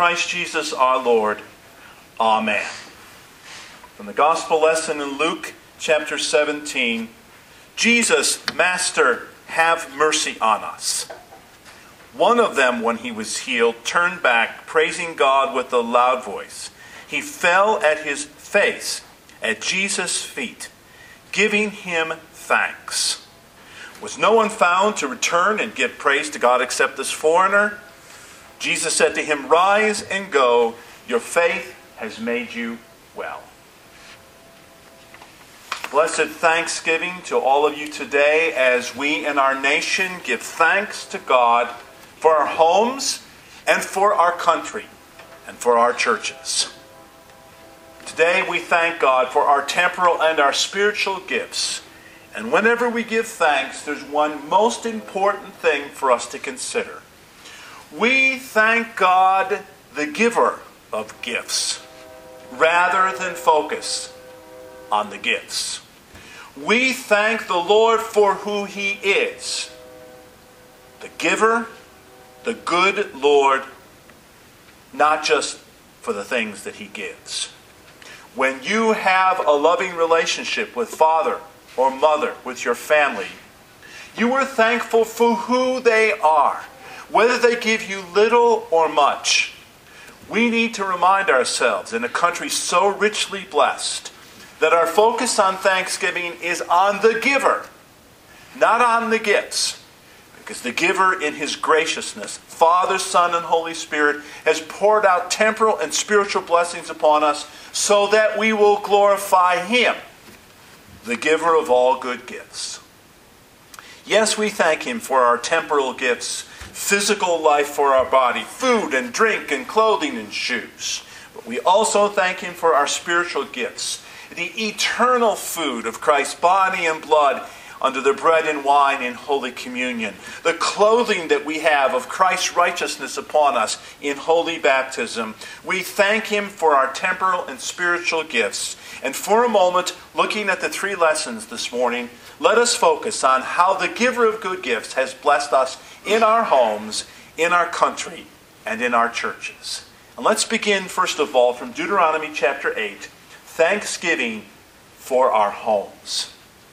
Christ Jesus our Lord. Amen. From the Gospel lesson in Luke chapter 17, Jesus, Master, have mercy on us. One of them, when he was healed, turned back, praising God with a loud voice. He fell at his face at Jesus' feet, giving him thanks. Was no one found to return and give praise to God except this foreigner? Jesus said to him, "Rise and go. Your faith has made you well." Blessed Thanksgiving to all of you today as we in our nation give thanks to God for our homes and for our country and for our churches. Today we thank God for our temporal and our spiritual gifts. And whenever we give thanks, there's one most important thing for us to consider. We thank God, the giver of gifts, rather than focus on the gifts. We thank the Lord for who He is, the giver, the good Lord, not just for the things that He gives. When you have a loving relationship with Father or Mother, with your family, you are thankful for who they are, whether they give you little or much. We need to remind ourselves, in a country so richly blessed, that our focus on Thanksgiving is on the giver, not on the gifts. Because the giver, in His graciousness, Father, Son, and Holy Spirit, has poured out temporal and spiritual blessings upon us so that we will glorify Him, the giver of all good gifts. Yes, we thank Him for our temporal gifts, physical life for our body, food and drink and clothing and shoes. But we also thank Him for our spiritual gifts, the eternal food of Christ's body and blood under the bread and wine in Holy Communion, the clothing that we have of Christ's righteousness upon us in Holy Baptism. We thank Him for our temporal and spiritual gifts. And for a moment, looking at the three lessons this morning, let us focus on how the giver of good gifts has blessed us in our homes, in our country, and in our churches. And let's begin, first of all, from Deuteronomy chapter 8, Thanksgiving for our homes.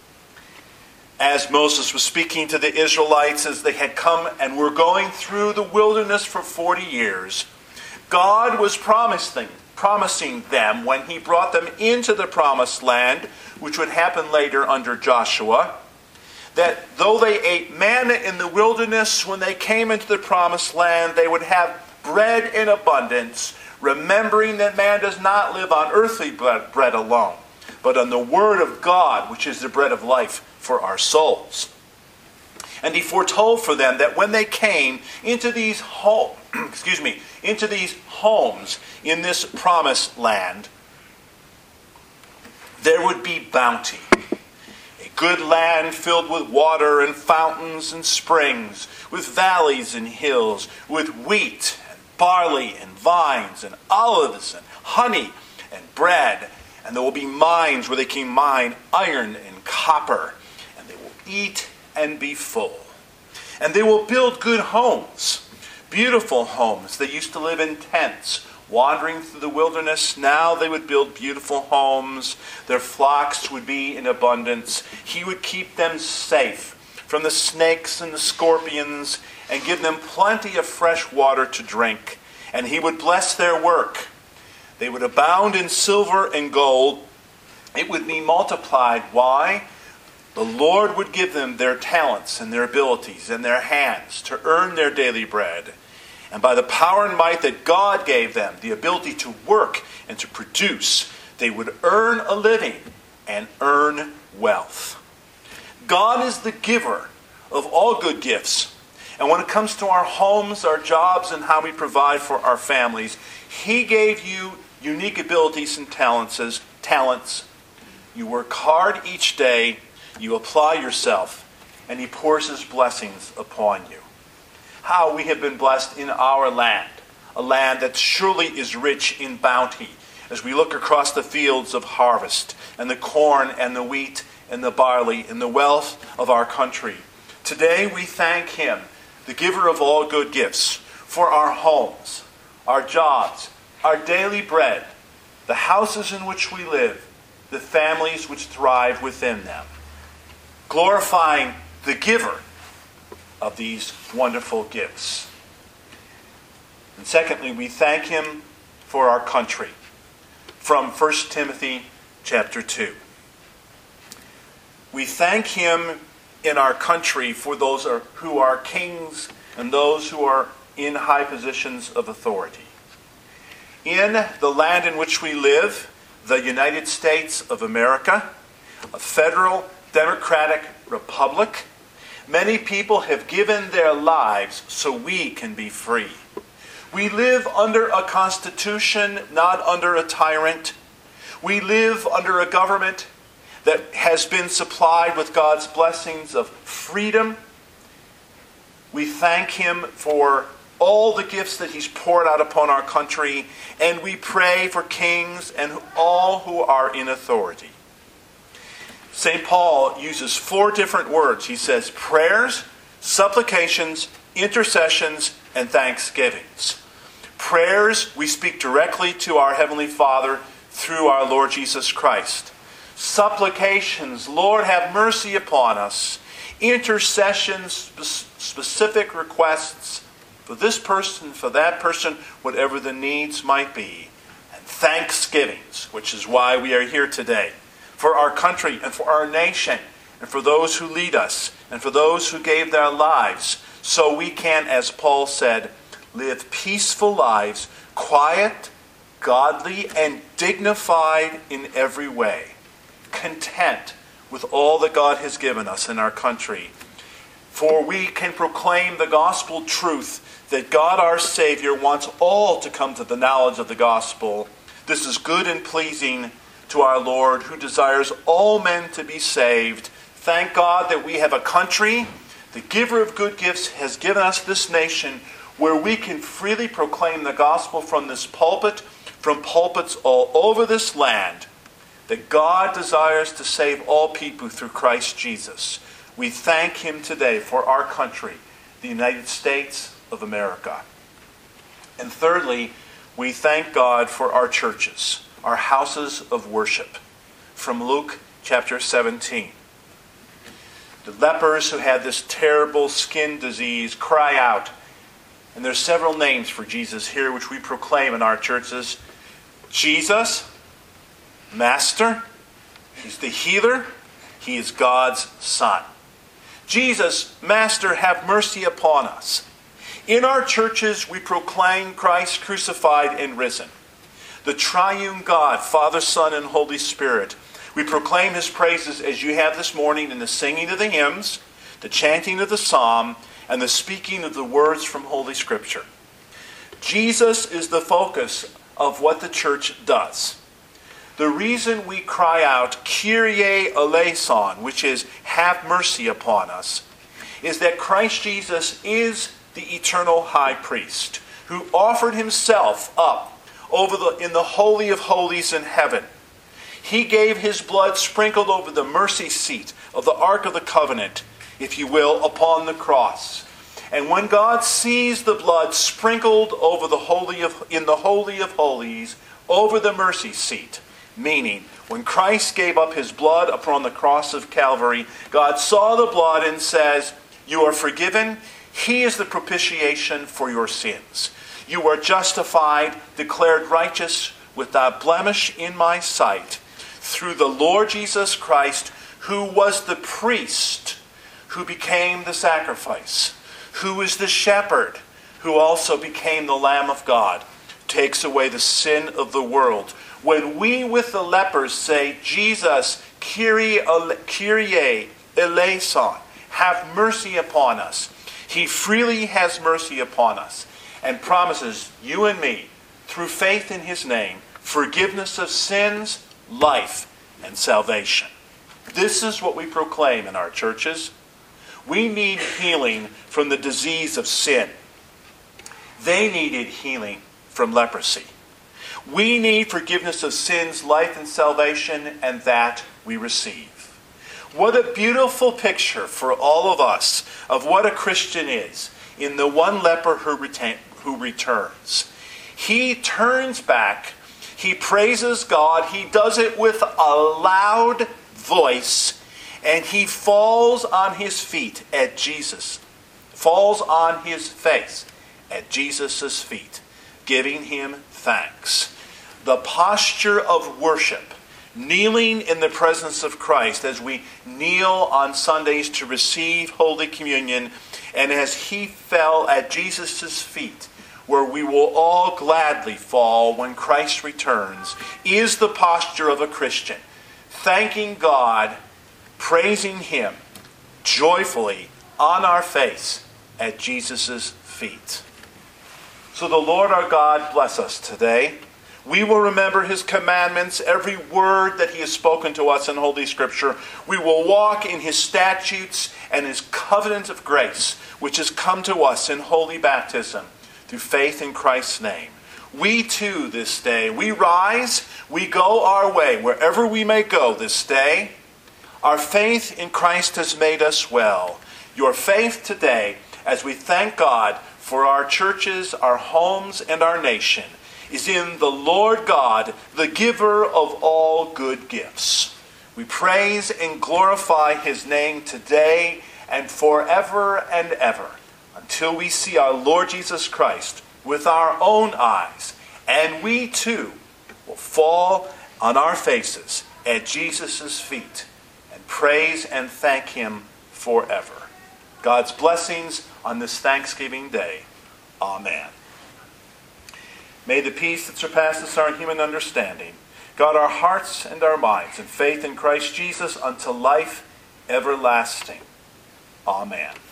As Moses was speaking to the Israelites as they had come and were going through the wilderness for 40 years, God was promising them when He brought them into the promised land, which would happen later under Joshua, that though they ate manna in the wilderness, when they came into the promised land, they would have bread in abundance, remembering that man does not live on earthly bread alone, but on the Word of God, which is the bread of life for our souls. And He foretold for them that when they came into these homes in this promised land, there would be bounty. A good land filled with water and fountains and springs, with valleys and hills, with wheat and barley and vines and olives and honey and bread. And there will be mines where they can mine iron and copper. And they will eat and be full. And they will build good homes, beautiful homes. They used to live in tents, wandering through the wilderness. Now they would build beautiful homes. Their flocks would be in abundance. He would keep them safe from the snakes and the scorpions and give them plenty of fresh water to drink. And He would bless their work. They would abound in silver and gold. It would be multiplied. Why? The Lord would give them their talents and their abilities and their hands to earn their daily bread. And by the power and might that God gave them, the ability to work and to produce, they would earn a living and earn wealth. God is the giver of all good gifts. And when it comes to our homes, our jobs, and how we provide for our families, He gave you unique abilities and talents. You work hard each day, you apply yourself, and He pours His blessings upon you. How we have been blessed in our land, a land that surely is rich in bounty, as we look across the fields of harvest, and the corn and the wheat and the barley and the wealth of our country. Today we thank Him, the giver of all good gifts, for our homes, our jobs, our daily bread, the houses in which we live, the families which thrive within them, glorifying the giver of these wonderful gifts. And secondly, we thank him for our country. From 1 Timothy chapter 2. We thank him in our country for those who are kings and those who are in high positions of authority. In the land in which we live, the United States of America, a federal democratic republic, many people have given their lives so we can be free. We live under a constitution, not under a tyrant. We live under a government that has been supplied with God's blessings of freedom. We thank him for all the gifts that he's poured out upon our country, and we pray for kings and all who are in authority. St. Paul uses 4 different words. He says prayers, supplications, intercessions, and thanksgivings. Prayers, we speak directly to our Heavenly Father through our Lord Jesus Christ. Supplications, Lord, have mercy upon us. Intercessions, specific requests for this person, for that person, whatever the needs might be. And thanksgivings, which is why we are here today, for our country and for our nation, and for those who lead us, and for those who gave their lives, so we can, as Paul said, live peaceful lives, quiet, godly, and dignified in every way, content with all that God has given us in our country. For we can proclaim the gospel truth that God our Savior wants all to come to the knowledge of the gospel. This is good and pleasing to our Lord, who desires all men to be saved. Thank God that we have a country. The giver of good gifts has given us this nation where we can freely proclaim the gospel from this pulpit, from pulpits all over this land, that God desires to save all people through Christ Jesus. We thank him today for our country, the United States of America. And thirdly, we thank God for our churches, our houses of worship. From Luke chapter 17. The lepers who had this terrible skin disease cry out. And there's several names for Jesus here which we proclaim in our churches. Jesus, Master, he's the healer, he is God's Son. Jesus, Master, have mercy upon us. In our churches we proclaim Christ crucified and risen. The triune God, Father, Son, and Holy Spirit. We proclaim his praises as you have this morning in the singing of the hymns, the chanting of the psalm, and the speaking of the words from Holy Scripture. Jesus is the focus of what the church does. The reason we cry out, Kyrie eleison, which is, have mercy upon us, is that Christ Jesus is the eternal high priest who offered himself up in the Holy of Holies in heaven. He gave his blood sprinkled over the mercy seat of the Ark of the Covenant, if you will, upon the cross. And when God sees the blood sprinkled over in the Holy of Holies, over the mercy seat, meaning when Christ gave up his blood upon the cross of Calvary, God saw the blood and says, you are forgiven. He is the propitiation for your sins. You are justified, declared righteous, without blemish in my sight, through the Lord Jesus Christ, who was the priest, who became the sacrifice, who is the shepherd, who also became the Lamb of God, takes away the sin of the world. When we with the lepers say, Jesus, Kyrie eleison, have mercy upon us, he freely has mercy upon us and promises you and me, through faith in his name, forgiveness of sins, life, and salvation. This is what we proclaim in our churches. We need healing from the disease of sin. They needed healing from leprosy. We need forgiveness of sins, life, and salvation, and that we receive. What a beautiful picture for all of us of what a Christian is in the one leper who returns. he turns back, he praises God, he does it with a loud voice, and he falls on his feet at Jesus, falls on his face at Jesus' feet, giving him thanks. The posture of worship, kneeling in the presence of Christ as we kneel on Sundays to receive Holy Communion, and as he fell at Jesus' feet, where we will all gladly fall when Christ returns, is the posture of a Christian, thanking God, praising him joyfully on our face at Jesus' feet. So the Lord our God bless us today. We will remember his commandments, every word that he has spoken to us in Holy Scripture. We will walk in his statutes and his covenant of grace, which has come to us in holy baptism through faith in Christ's name. We too this day, we rise, we go our way, wherever we may go this day. Our faith in Christ has made us well. Your faith today, as we thank God for our churches, our homes, and our nation, is in the Lord God, the giver of all good gifts. We praise and glorify his name today and forever and ever, until we see our Lord Jesus Christ with our own eyes, and we too will fall on our faces at Jesus' feet and praise and thank him forever. God's blessings on this Thanksgiving Day. Amen. May the peace that surpasses our human understanding guard our hearts and our minds in faith in Christ Jesus unto life everlasting. Amen.